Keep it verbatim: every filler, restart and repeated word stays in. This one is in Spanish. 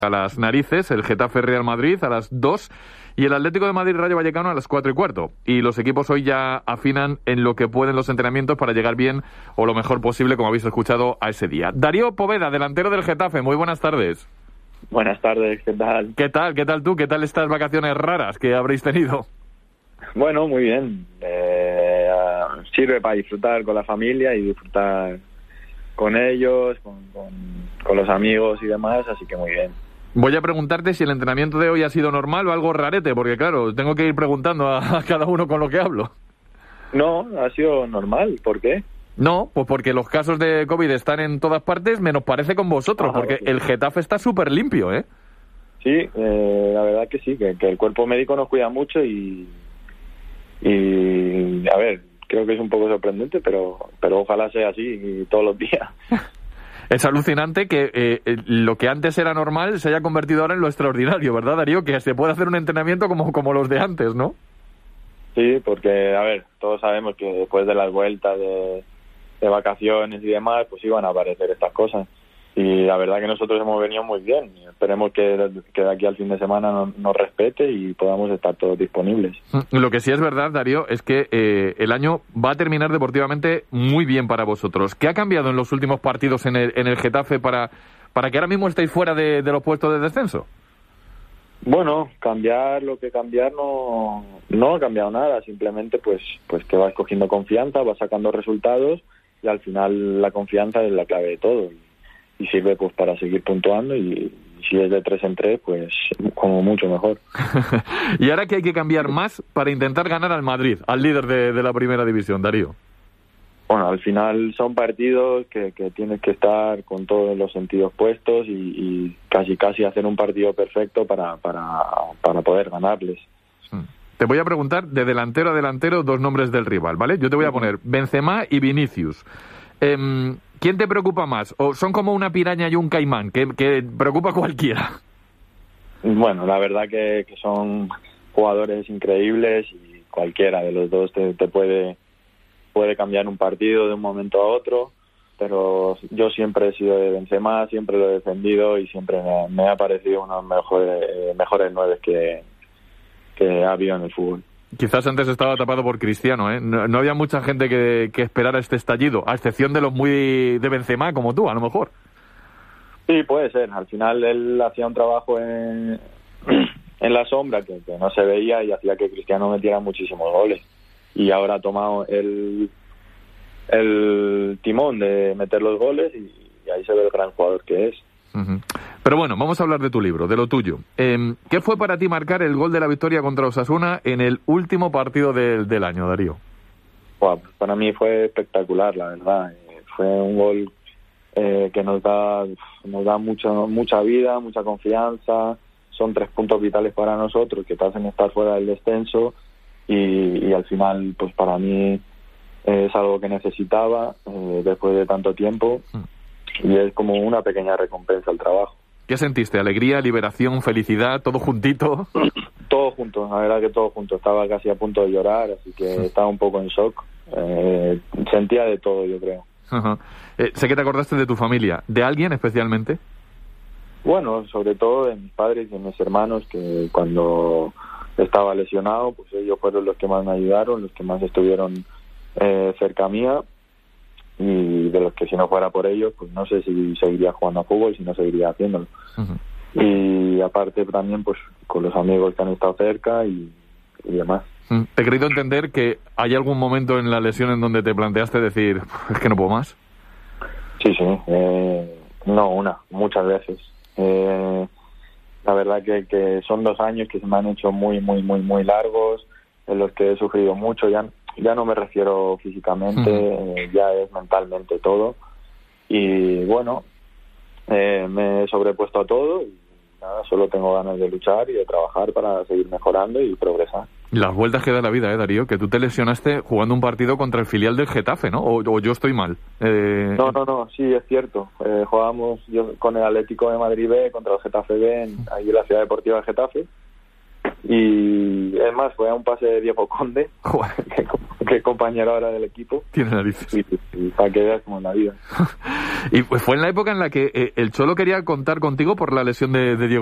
a las narices, el Getafe Real Madrid a las dos y el Atlético de Madrid Rayo Vallecano a las cuatro y cuarto. Y los equipos hoy ya afinan en lo que pueden los entrenamientos para llegar bien o lo mejor posible, como habéis escuchado, a ese día. Darío Poveda, delantero del Getafe, muy buenas tardes. Buenas tardes, ¿qué tal? ¿Qué tal? ¿Qué tal tú? ¿Qué tal estas vacaciones raras que habréis tenido? Bueno, muy bien. Eh, sirve para disfrutar con la familia y disfrutar con ellos, con, con, con los amigos y demás, así que muy bien. Voy a preguntarte si el entrenamiento de hoy ha sido normal o algo rarete, porque claro, tengo que ir preguntando a, a cada uno con lo que hablo. No, ha sido normal. ¿Por qué? No, pues porque los casos de COVID están en todas partes, menos parece con vosotros, Ah, porque sí. el Getafe está súper limpio, ¿eh? Sí, eh, la verdad que sí, que, que el cuerpo médico nos cuida mucho y, y, a ver, creo que es un poco sorprendente, pero, pero ojalá sea así todos los días. Es alucinante que eh, lo que antes era normal se haya convertido ahora en lo extraordinario, ¿verdad, Darío? Que se puede hacer un entrenamiento como, como los de antes, ¿no? Sí, porque, a ver, todos sabemos que después de las vueltas de, de vacaciones y demás, pues iban a aparecer estas cosas. Y la verdad que nosotros hemos venido muy bien. Esperemos que, que de aquí al fin de semana nos, nos respete y podamos estar todos disponibles. Lo que sí es verdad, Darío, es que eh, el año va a terminar deportivamente muy bien para vosotros. ¿Qué ha cambiado en los últimos partidos en el, en el Getafe para, para que ahora mismo estéis fuera de, de los puestos de descenso? Bueno, cambiar lo que cambiar no, no ha cambiado nada. Simplemente pues, pues que vas cogiendo confianza, vas sacando resultados y al final la confianza es la clave de todo. Y sirve pues para seguir puntuando y, y si es de tres en tres, pues como mucho mejor. ¿Y ahora qué hay que cambiar más para intentar ganar al Madrid, al líder de, de la primera división, Darío? Bueno, al final son partidos que, que tienes que estar con todos los sentidos puestos y, y casi casi hacer un partido perfecto para, para, para poder ganarles. Te voy a preguntar de delantero a delantero dos nombres del rival, ¿vale? Yo te voy a poner Benzema y Vinicius. Eh, ¿Quién te preocupa más? ¿O son como una piraña y un caimán, que, que preocupa a cualquiera? Bueno, la verdad que, que son jugadores increíbles y cualquiera de los dos te, te puede, puede cambiar un partido de un momento a otro, pero yo siempre he sido de Benzema, siempre lo he defendido y siempre me, me ha parecido uno de los mejores, eh, mejores nueve que, que ha habido en el fútbol. Quizás antes estaba tapado por Cristiano, ¿eh? No, no había mucha gente que, que esperara este estallido, a excepción de los muy de Benzema, como tú, a lo mejor. Sí, puede ser. Al final él hacía un trabajo en, en la sombra que, que no se veía y hacía que Cristiano metiera muchísimos goles. Y ahora ha tomado el, el timón de meter los goles y, y ahí se ve el gran jugador que es. Uh-huh. Pero bueno, vamos a hablar de tu libro, de lo tuyo. Eh, ¿Qué fue para ti marcar el gol de la victoria contra Osasuna en el último partido del, del año, Darío? Wow, para mí fue espectacular, la verdad. Eh, fue un gol eh, que nos da nos da mucho, mucha vida, mucha confianza. Son tres puntos vitales para nosotros que te hacen estar fuera del descenso y, y al final, pues para mí eh, es algo que necesitaba eh, después de tanto tiempo. Uh-huh. Y es como una pequeña recompensa al trabajo. ¿Qué sentiste? ¿Alegría, liberación, felicidad, todo juntito? Todo junto, la verdad que todo junto. Estaba casi a punto de llorar, así que sí. Estaba un poco en shock. Eh, sentía de todo, yo creo. Uh-huh. eh, sé que te acordaste de tu familia. ¿De alguien especialmente? Bueno, sobre todo de mis padres y de mis hermanos, que cuando estaba lesionado, pues ellos fueron los que más me ayudaron, los que más estuvieron eh, cerca mía. Y de los que si no fuera por ellos, pues no sé si seguiría jugando a fútbol, si no seguiría haciéndolo. Uh-huh. Y aparte también pues con los amigos que han estado cerca y, y demás. Uh-huh. Te he querido entender que hay algún momento en la lesión en donde te planteaste decir, es que no puedo más. Sí, sí, eh, no una, muchas veces. Eh, la verdad que, que son dos años que se me han hecho muy, muy, muy, muy largos, en los que he sufrido mucho. Ya Ya no me refiero físicamente, uh-huh. eh, ya es mentalmente todo. Y bueno, eh, me he sobrepuesto a todo y nada, solo tengo ganas de luchar y de trabajar para seguir mejorando y progresar. Las vueltas que da la vida, ¿eh, Darío? Que tú te lesionaste jugando un partido contra el filial del Getafe, ¿no? O, o yo estoy mal. Eh... No, no, no, sí, es cierto. Eh, jugábamos yo con el Atlético de Madrid B contra el Getafe B en, ahí en la Ciudad Deportiva de Getafe. Y es más, fue a un pase de Diego Conde. que como, que es compañero ahora del equipo. Tiene narices. Y, y para que veas como en la vida. Y fue en la época en la que eh, el Cholo quería contar contigo por la lesión de, de Diego